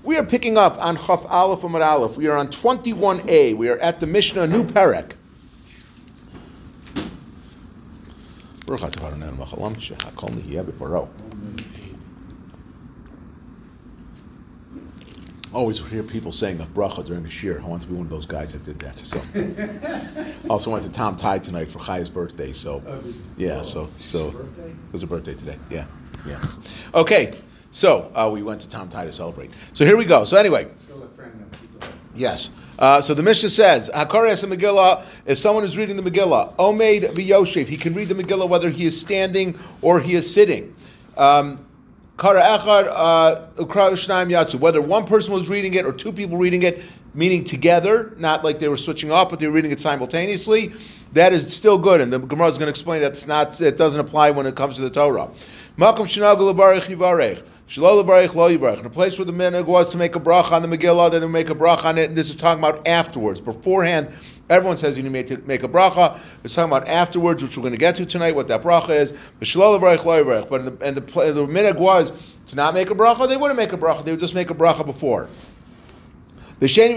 We are picking up on Chaf Aleph Amud Aleph. We are on 21a. We are at the Mishnah, new Perek. Always hear people saying a bracha during the shir. I want to be one of those guys that did that. So, also went to Tom Tide tonight for Chaya's birthday. So, yeah. So it was a birthday today. Yeah. Okay. So we went to Tom Tide to celebrate. So here we go. So anyway, yes. So the Mishnah says, "Hakarias Megillah." If someone is reading the Megillah, Omeid v'Yoshev, he can read the Megillah whether he is standing or he is sitting. Whether one person was reading it or two people reading it, meaning together, not like they were switching off, but they were reading it simultaneously, that is still good. And the Gemara is going to explain that it doesn't apply when it comes to the Torah. In a place where the minhag was to make a bracha on the Megillah, then they make a bracha on it, and this is talking about afterwards. Beforehand, everyone says you need to make a bracha. It's talking about afterwards, which we're going to get to tonight, what that bracha is. But the minhag was to not make a bracha, they wouldn't make a bracha, they would just make a bracha before. So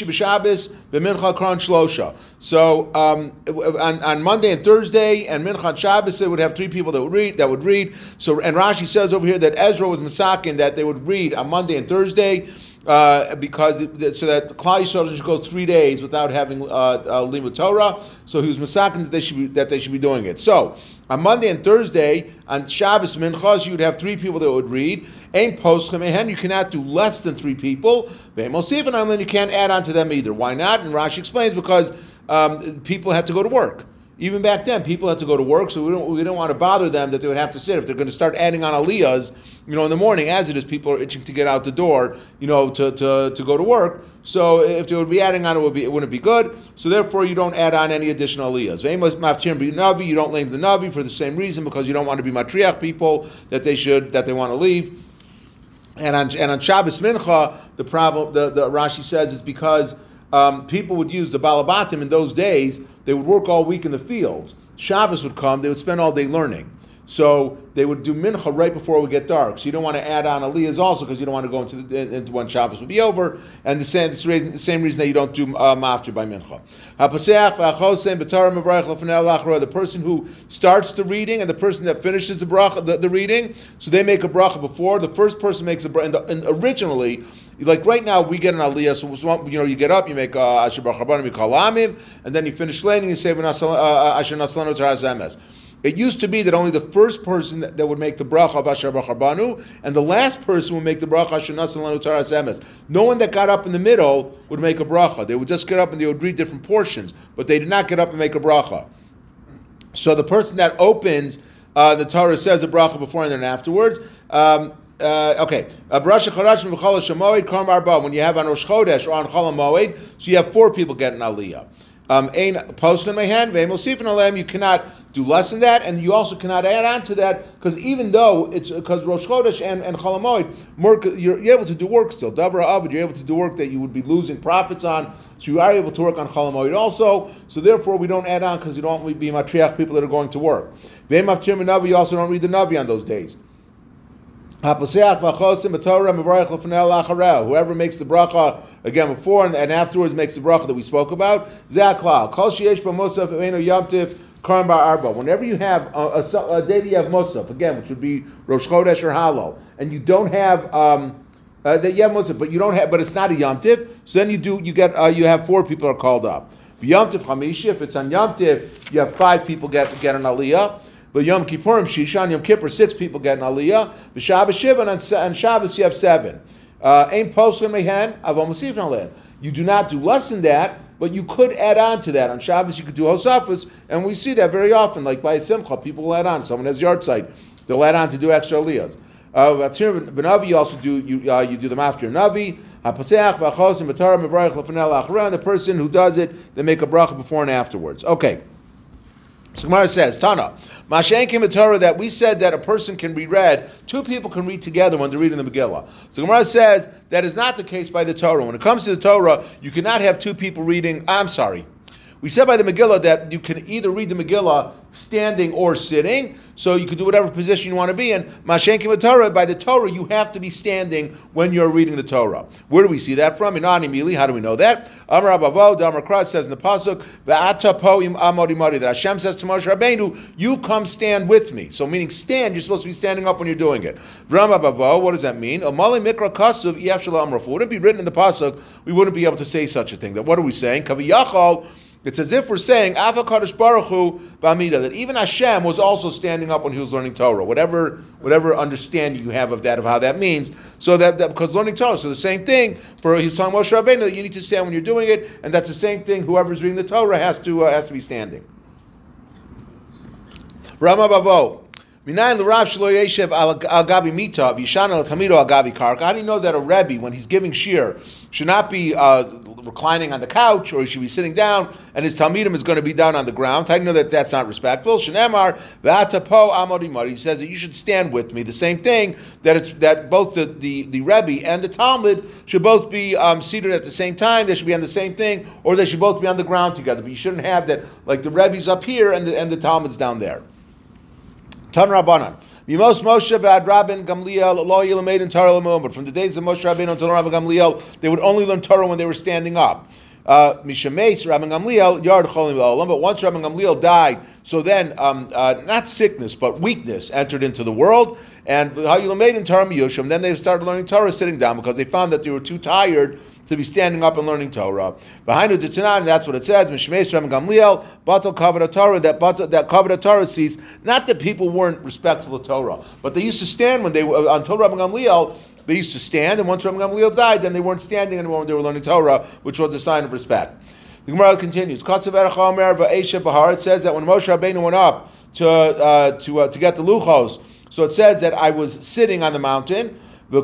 on Monday and Thursday and Mincha and Shabbos, they would have three people that would read. So, and Rashi says over here that Ezra was masakin that they would read on Monday and Thursday because so that Klal Yisrael should go 3 days without having limud Torah. So he was masakin that they should be doing it. So on Monday and Thursday, on Shabbos Minchas, you would have three people that would read. Ein poschem ehen, you cannot do less than three people. Ve'en mosif, and then you can't add on to them either. Why not? And Rashi explains because people had to go to work. Even back then, people had to go to work, so we don't want to bother them that they would have to sit. If they're going to start adding on aliyahs, in the morning, as it is, people are itching to get out the door, to go to work. So if they would be adding on, it wouldn't be good. So therefore, you don't add on any additional aliyahs. You don't lame the navi for the same reason, because you don't want to be matriach people that they want to leave. And on Shabbos Mincha, the problem, the Rashi says, is because people would use the balabatim in those days. They would work all week in the fields. Shabbos would come, they would spend all day learning. So they would do mincha right before it would get dark. So you don't want to add on aliyahs also, because you don't want to go into when Shabbos would be over. And the same reason that you don't do maftir by mincha. The person who starts the reading and the person that finishes the bracha, the reading, so they make a bracha before. The first person makes a bracha. And originally, like right now, we get an aliyah. So you get up, you make asher b'charbanim, you call amim, and then you finish laning, you say asher naslanu taras emes. It used to be that only the first person that would make the bracha of asher b'charbanu, and the last person would make the bracha asher naslanu taras emes. No one that got up in the middle would make a bracha. They would just get up and they would read different portions, but they did not get up and make a bracha. So the person that opens, the Torah says a bracha before and then afterwards. Okay. When you have on Rosh Chodesh or on Chol HaMoed, so you have four people getting aliyah. You cannot do less than that, and you also cannot add on to that, because even though because Rosh Chodesh and Chol HaMoed, you're able to do work still. Davra Avid, you're able to do work that you would be losing profits on, so you are able to work on Chol HaMoed also. So therefore, we don't add on because you don't want to be matriach people that are going to work. You also don't read the Navi on those days. Whoever makes the bracha again before and afterwards makes the bracha that we spoke about. Whenever you have a day that you have Musaf, again, which would be Rosh Chodesh or Halo, and you don't have that you have Musaf, but it's not a Yom Tiv, so then you have four people are called up. Yom Tiv Chamishi, if it's on Yom Tiv, you have five people get an aliyah. But Yom Kippurim, Shishan, Yom Kippur, 6 people get an aliyah. But Shabbos Shiva, and on Shabbos you have 7. Ein poslim mehen, aval masif nalen. You do not do less than that, but you could add on to that. On Shabbos you could do Hosafos, and we see that very often, like by Simcha, people will add on. Someone has yard site, they'll add on to do extra aliyahs. Benavi you also do you do them after Navi. And the person who does it, they make a bracha before and afterwards. Okay. So Gemara says, Tana, Mashenkim Torah, that we said that a person can be read, two people can read together when they're reading the Megillah. So Gemara says that is not the case by the Torah. When it comes to the Torah, you cannot have two people reading, We said by the Megillah that you can either read the Megillah standing or sitting, so you can do whatever position you want to be in. Mashenkim Torah, by the Torah, you have to be standing when you're reading the Torah. Where do we see that from? In Ani Mili, how do we know that? Amar Abavo, Damar Kras says in the pasuk, Ve'ata po im amori mari, that Hashem says to Moshe Rabbeinu, you come stand with me. So meaning stand, you're supposed to be standing up when you're doing it. V'ram Abavo, what does that mean? Amali mikra kasuv iyaf shala amrafu. It wouldn't be written in the pasuk, we wouldn't be able to say such a thing. That what are we saying? Kaviyachal. It's as if we're saying, Ava Kadosh Baruch Hu B'Amida, that even Hashem was also standing up when he was learning Torah. Whatever understanding you have of that, of how that means. So that because learning Torah, so the same thing for he's telling Moshe Rabbeinu that you need to stand when you're doing it, and that's the same thing. Whoever's reading the Torah has to be standing. Rama Bavo. Minayin l'Rav shelo yeshev al gabi mita v'yishana l'tamido al gabi karka. How do you know that a Rebbe, when he's giving shir, should not be reclining on the couch, or he should be sitting down, and his talmidim is going to be down on the ground? How do you know that that's not respectful? Shenemar v'ata po amodi mari. He says that you should stand with me. The same thing that both the Rebbe and the Talmud should both be seated at the same time. They should be on the same thing, or they should both be on the ground together. But you shouldn't have that like the Rebbe's up here and the Talmud's down there. Tan Rabbanan. Mimos Moshe v'ad Rabban Gamliel lo yilamed in Torah l'mu'um. But from the days of Moshe Rabbeinu until Rabban Gamliel, they would only learn Torah when they were standing up. Mishameis Rabban Gamliel yard cholim v'olam. But once Rabban Gamliel died, so then not sickness but weakness entered into the world. And how yilamed in Torah miyushim. Then they started learning Torah sitting down because they found that they were too tired to be standing up and learning Torah. Behind the Tanan, that's what it says. Mishmeis Rabban Gamliel, Batal Kavod Torah. That Kavod Torah sees not that people weren't respectful of Torah, but they used to stand when they until Rabban Gamliel. They used to stand, and once Rabban Gamliel died, then they weren't standing anymore when they were learning Torah, which was a sign of respect. The Gemara continues. It says that when Moshe Rabbeinu went up to get the luchos, so it says that I was sitting on the mountain. And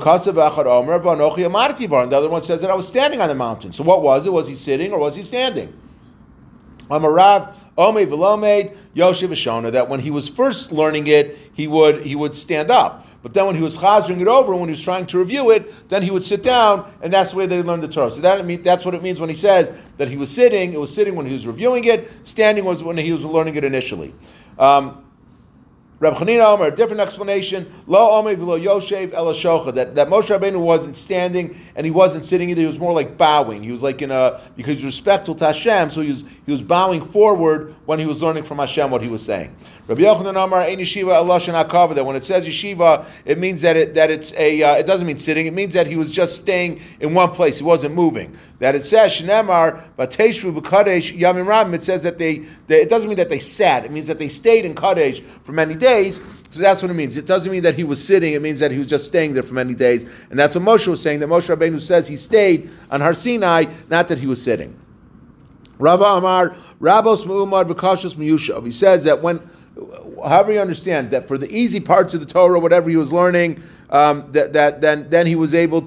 the other one says that I was standing on the mountain. So what was it? Was he sitting or was he standing? Amarav Omei Velomed Yoshev Shona, that when he was first learning it, he would stand up. But then when he was chazering it over, when he was trying to review it, then he would sit down, and that's the way they learned the Torah. So that's what it means when he says that he was sitting. It was sitting when he was reviewing it. Standing was when he was learning it initially. Reb Chanina Omer, a different explanation. Lo Omer v'lo Yoshev ela shocha. That Moshe Rabbeinu wasn't standing and he wasn't sitting either. He was more like bowing. He was like because he was respectful to Hashem, so he was bowing forward when he was learning from Hashem what he was saying. Rabbi Yochanan Omer ein yeshiva el lashon hakavod. That when it says yeshiva, it means that it doesn't mean sitting. It means that he was just staying in one place. He wasn't moving. That it says Shnemar Bateshvu b'Kadesh Yamim Ram. It says that it doesn't mean that they sat. It means that they stayed in Kadesh for many days. So that's what it means. It doesn't mean that he was sitting. It means that he was just staying there for many days. And that's what Moshe was saying, that Moshe Rabbeinu says he stayed on Har Sinai, not that he was sitting. Rava Amar, Rabos Mu'umad V'Kashos Miyushav. He says that however you understand, that for the easy parts of the Torah, whatever he was learning, then he was able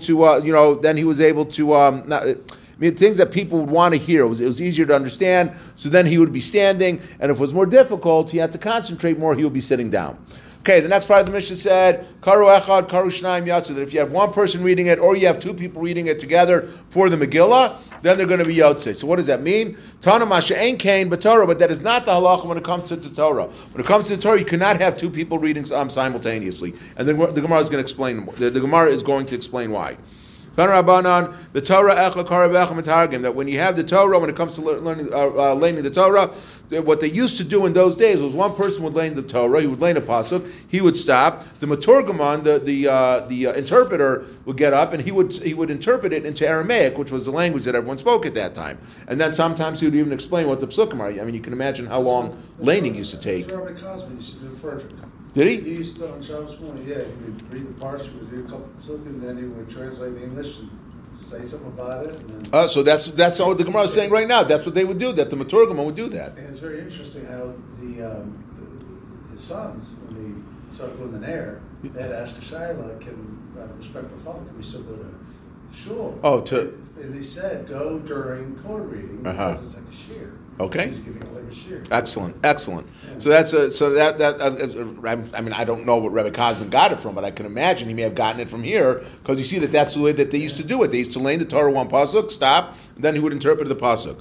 to, things that people would want to hear. It was easier to understand, so then he would be standing, and if it was more difficult, he had to concentrate more, he would be sitting down. Okay, the next part of the Mishnah said, Karu Echad, Karu Shnaim Yatsu, that if you have one person reading it, or you have two people reading it together for the Megillah, then they're going to be Yotze. So what does that mean? Tana Masha Ein Kain B'Torah, but that is not the halacha when it comes to the Torah. When it comes to the Torah, you cannot have two people reading simultaneously. And then the Gemara is going to explain, the Gemara is going to explain why. The Torah that when you have the Torah, when it comes to learning the Torah, what they used to do in those days was one person would learn the Torah, he would learn a pasuk, he would stop. The Maturgamon, the interpreter, would get up and he would interpret it into Aramaic, which was the language that everyone spoke at that time. And then sometimes he would even explain what the psukim are. I mean, you can imagine how long laning used to take. Did he? He used to, on Shabbos morning, he would read the parsha, would read a couple of psukim, and then he would translate the English and say something about it. And then so that's what the Gemara is saying right now. That's what they would do, that the Maturgamon would do that. And it's very interesting how his sons, when they started going in the Nair, they had asked Shaila, can, out of respect for father, can we still go to shul? Oh, and they said, go during Torah reading, because it's like a shear. Okay. He's giving a later shir. Excellent. Yeah. So that's I mean, I don't know what Rebbe Kosman got it from, but I can imagine he may have gotten it from here because you see that's the way that they used to do it. They used to lay in the Torah one pasuk, stop, and then he would interpret the pasuk.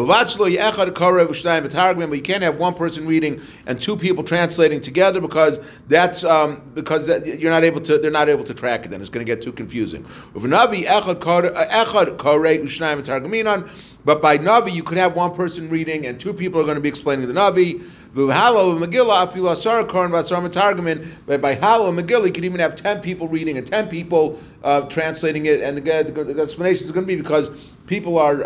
But you can't have one person reading and two people translating together because you're not able to. They're not able to track it. Then it's going to get too confusing. But by Navi, you could have one person reading and two people are going to be explaining the Navi. But by Hallel and Megillah, you could even have 10 people reading and 10 people translating it. And the explanation is going to be because people are...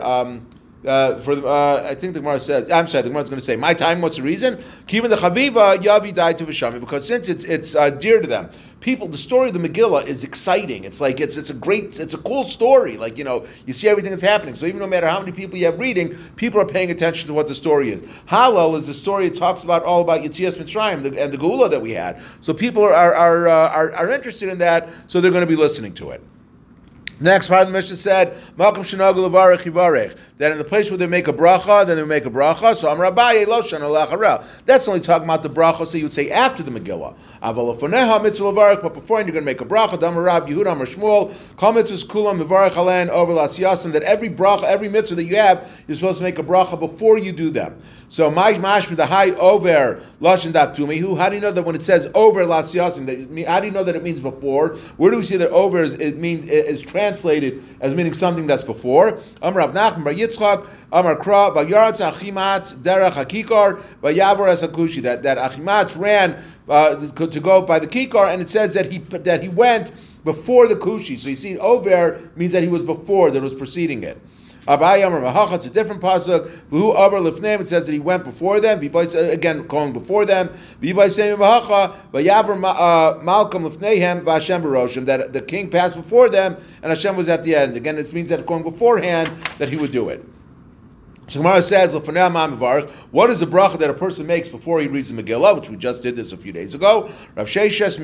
I think the Gemara says. I'm sorry. The Gemara is going to say, "My time. What's the reason? Kivan the Chaviva Yavi died to Vishami because since it's dear to them. People, the story of the Megillah is exciting. It's like it's a cool story. Like you see everything that's happening. So even no matter how many people you have reading, people are paying attention to what the story is. Hallel is the story. It talks all about Yetzias Mitzrayim and the Geula that we had. So people are interested in that. So they're going to be listening to it. The next part of the Mishnah said, "Malkum shenagul levarech yivarech." That in the place where they make a bracha, then they make a bracha. So Amar Abaye lo shana lacharel. That's only talking about the bracha. So you would say after the Megillah. Aval lefoneha mitzvah levarech, but before you're going to make a bracha. Damar Rab Yehuda Amar Shmuel kol mitzvahs kulam mevarech alen over lasiyasim. That every bracha, every mitzvah that you have, you're supposed to make a bracha before you do them. So my mashma the high over lashon daktumihu. How do you know that when it says over lasiyasim? How do you know that it means before? Where do we see that over is translated as meaning something that's before? Amar Rav Nachman bar Yitzchak, Amar Kra, Vayaratz Achimatz derech hakikar, Vayavor es hakushi. That Achimatz ran to go by the kikar, and it says that he went before the kushi. So you see, over means that he was before, that was preceding it. Abaye Amar Mahacha, it's a different pasuk. V'hu Avar Lifneim, it says that he went before them. Again, going before them. V'yibay Semi Mahacha, V'yavar Malcolm Lifneihem V'Hashem Baroshim, that the king passed before them and Hashem was at the end. Again, it means that going beforehand that he would do it. So Gemara says, what is the bracha that a person makes before he reads the Megillah, which we just did this a few days ago? Rav Sheshes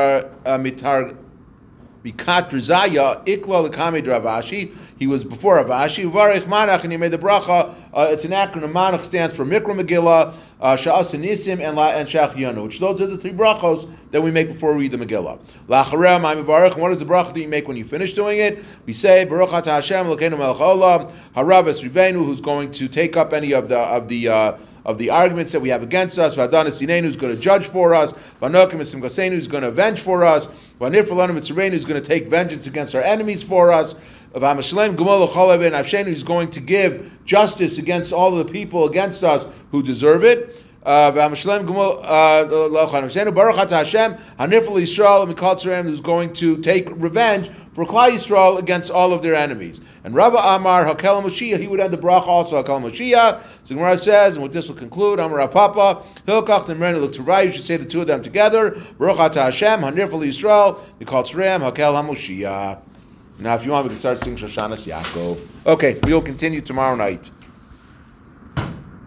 Mikat Rizaya Ikla Lekami Ravashi. He was before Ravashi. Uvarich Manach, and he made the bracha. It's an acronym. Manach stands for Mikra Megillah, Sha'as Nisim, and Shach Yanu. Which those are the three brachos that we make before we read the Megillah. Lachareh Ma'am Uvarich. What is the bracha that you make when you finish doing it? We say Baruch Atah Hashem Elokeinu Melech Haolam Harav Es Rivenu, who's going to take up any of the arguments that we have against us. V'Adanis Yineinu, who's going to judge for us. V'Anokim Esim Gaseinu, who's going to avenge for us. V'Nifralanim Mitzreinu, who's going to take vengeance against our enemies for us. V'Hamashalem Gumol L'Cholav and Avshenu, who's going to give justice against all of the people against us who deserve it. V'Hamashalem Gumol L'Cholav Baruch Atah Hashem Hanifral Yisrael Mikal Tzarem, who's going to take revenge for Klal Yisrael against all of their enemies. And Rabba Amar Hakel Moshiach, he would end the bracha also Hakel Moshiach. So Gemara says, and with this will conclude, Amar Papa Hilkach Nemrenu look to right. You should say the two of them together. Baruch Atah Hashem Hanifral Yisrael Mikal Tzarem Hakel HaMoshiach. Now, if you want, we can start singing Shoshanas Yaakov. Okay, we will continue tomorrow night.